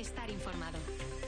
estar informado.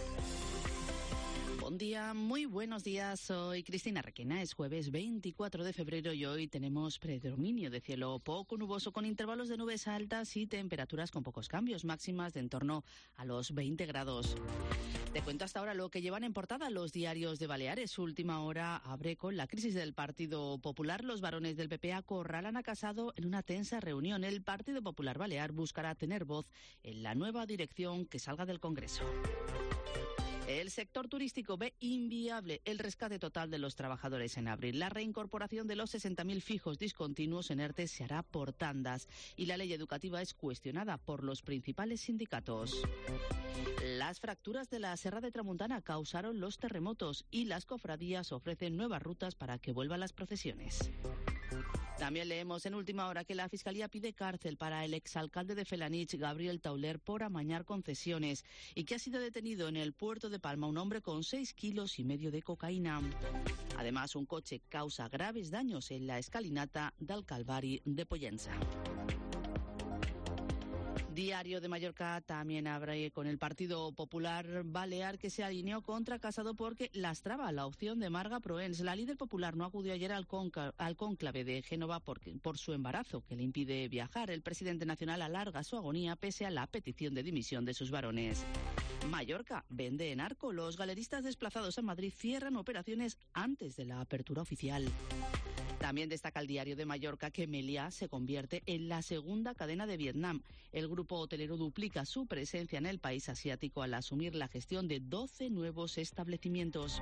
Buen día, muy buenos días. Soy Cristina Requena. Es jueves 24 de febrero y hoy tenemos predominio de cielo poco nuboso con intervalos de nubes altas y temperaturas con pocos cambios, máximas de en torno a los 20 grados. Te cuento hasta ahora lo que llevan en portada los diarios de Baleares. Última Hora abre con la crisis del Partido Popular. Los varones del PP acorralan a Casado en una tensa reunión. El Partido Popular Balear buscará tener voz en la nueva dirección que salga del Congreso. El sector turístico ve inviable el rescate total de los trabajadores en abril. La reincorporación de los 60.000 fijos discontinuos en ERTE se hará por tandas y la ley educativa es cuestionada por los principales sindicatos. Las fracturas de la Serra de Tramuntana causaron los terremotos y las cofradías ofrecen nuevas rutas para que vuelvan las procesiones. También leemos en Última Hora que la Fiscalía pide cárcel para el exalcalde de Felanich, Gabriel Tauler, por amañar concesiones y que ha sido detenido en el puerto de Palma un hombre con 6,5 kilos de cocaína. Además, un coche causa graves daños en la escalinata del Calvari de Pollensa. Diario de Mallorca también abre con el Partido Popular Balear que se alineó contra Casado porque lastraba la opción de Marga Proens. La líder popular no acudió ayer al cónclave de Génova por su embarazo que le impide viajar. El presidente nacional alarga su agonía pese a la petición de dimisión de sus varones. Mallorca vende en Arco. Los galeristas desplazados a Madrid cierran operaciones antes de la apertura oficial. También destaca el Diario de Mallorca que Meliá se convierte en la segunda cadena de Vietnam. El grupo hotelero duplica su presencia en el país asiático al asumir la gestión de 12 nuevos establecimientos.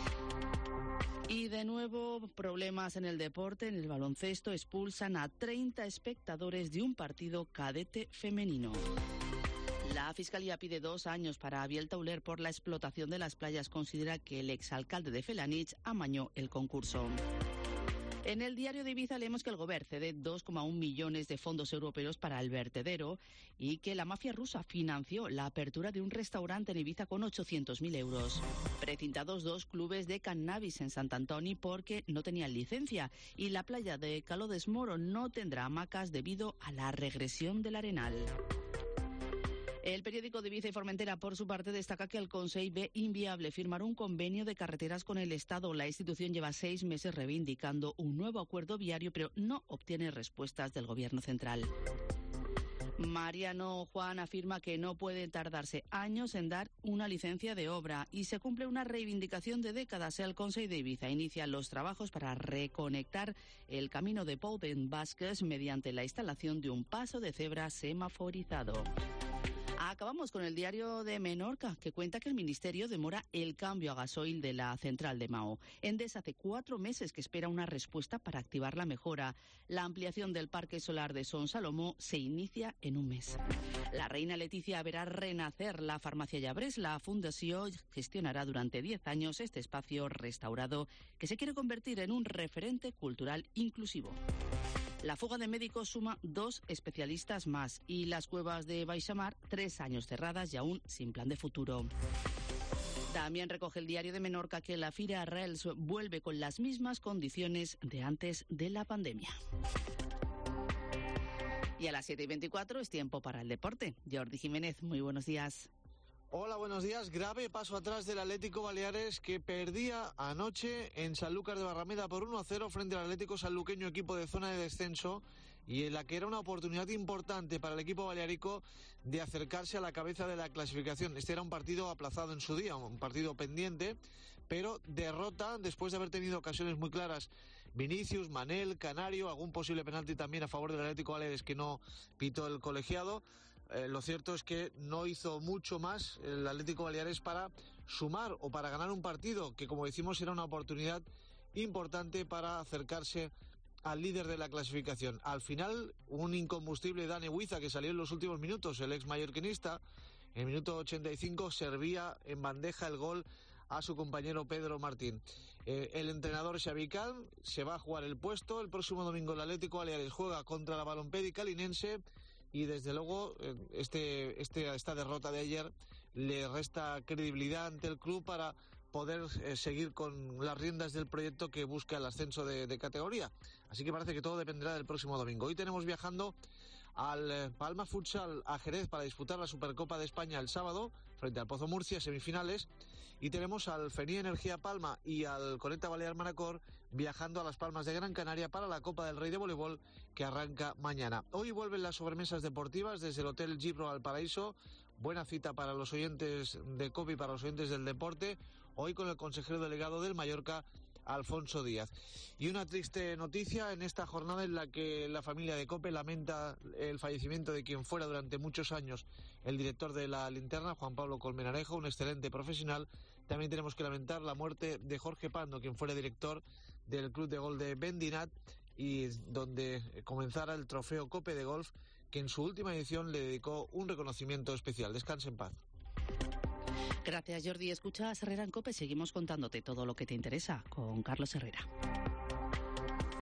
Y de nuevo problemas en el deporte. En el baloncesto expulsan a 30 espectadores de un partido cadete femenino. La Fiscalía pide 2 años para Gabriel Tauler por la explotación de las playas. Considera que el exalcalde de Felanich amañó el concurso. En el Diario de Ibiza leemos que el Govern cede 2,1 millones de fondos europeos para el vertedero y que la mafia rusa financió la apertura de un restaurante en Ibiza con 800.000 euros. Precintados 2 clubes de cannabis en Sant Antoni porque no tenían licencia y la playa de Caló d'Esmoro no tendrá hamacas debido a la regresión del arenal. El periódico de Ibiza y Formentera, por su parte, destaca que el Consell ve inviable firmar un convenio de carreteras con el Estado. La institución lleva 6 meses reivindicando un nuevo acuerdo viario, pero no obtiene respuestas del Gobierno central. Mariano Juan afirma que no puede tardarse años en dar una licencia de obra y se cumple una reivindicación de décadas. El Consell de Ibiza inicia los trabajos para reconectar el camino de Pou d'en Basques mediante la instalación de un paso de cebra semaforizado. Acabamos con el Diario de Menorca, que cuenta que el Ministerio demora el cambio a gasoil de la central de Mao. Endesa hace 4 meses que espera una respuesta para activar la mejora. La ampliación del parque solar de Son Salomó se inicia en un mes. La reina Leticia verá renacer la farmacia Llabres. La Fundación gestionará durante 10 años este espacio restaurado que se quiere convertir en un referente cultural inclusivo. La fuga de médicos suma 2 especialistas más y las cuevas de Baixamar 3 años cerradas y aún sin plan de futuro. También recoge el Diario de Menorca que la Fira Arrels vuelve con las mismas condiciones de antes de la pandemia. Y a las 7:24 es tiempo para el deporte. Jordi Jiménez, muy buenos días. Hola, buenos días. Grave paso atrás del Atlético Baleares que perdía anoche en Sanlúcar de Barrameda por 1-0 frente al Atlético Sanluqueño, equipo de zona de descenso, y en la que era una oportunidad importante para el equipo balearico de acercarse a la cabeza de la clasificación. Este era un partido aplazado en su día, un partido pendiente, pero derrota después de haber tenido ocasiones muy claras. Vinicius, Manel, Canario, algún posible penalti también a favor del Atlético Baleares que no pitó el colegiado. Lo cierto es que no hizo mucho más el Atlético Baleares para sumar o para ganar un partido que, como decimos, era una oportunidad importante para acercarse al líder de la clasificación. Al final, un incombustible Dani Huiza que salió en los últimos minutos, el ex mallorquinista, en el minuto 85 servía en bandeja el gol a su compañero Pedro Martín. El entrenador Xavi Can se va a jugar el puesto. El próximo domingo el Atlético Baleares juega contra la Balompédica Linense y desde luego esta derrota de ayer le resta credibilidad ante el club para poder seguir con las riendas del proyecto que busca el ascenso de categoría. Así que parece que todo dependerá del próximo domingo. Hoy tenemos viajando al Palma Futsal a Jerez para disputar la Supercopa de España el sábado frente al Pozo Murcia, semifinales. Y tenemos al Fenía Energía Palma y al Conecta Balear Manacor viajando a Las Palmas de Gran Canaria para la Copa del Rey de Voleibol, que arranca mañana. Hoy vuelven las sobremesas deportivas desde el Hotel Gibro al Paraíso. Buena cita para los oyentes de COPE y para los oyentes del deporte. Hoy con el consejero delegado del Mallorca, Alfonso Díaz. Y una triste noticia en esta jornada en la que la familia de COPE lamenta el fallecimiento de quien fuera durante muchos años el director de La Linterna, Juan Pablo Colmenarejo, un excelente profesional. También tenemos que lamentar la muerte de Jorge Pando, quien fuera director del Club de Golf de Bendinat y donde comenzara el trofeo COPE de golf, que en su última edición le dedicó un reconocimiento especial. Descanse en paz. Gracias, Jordi. Escuchas Herrera en COPE. Seguimos contándote todo lo que te interesa con Carlos Herrera.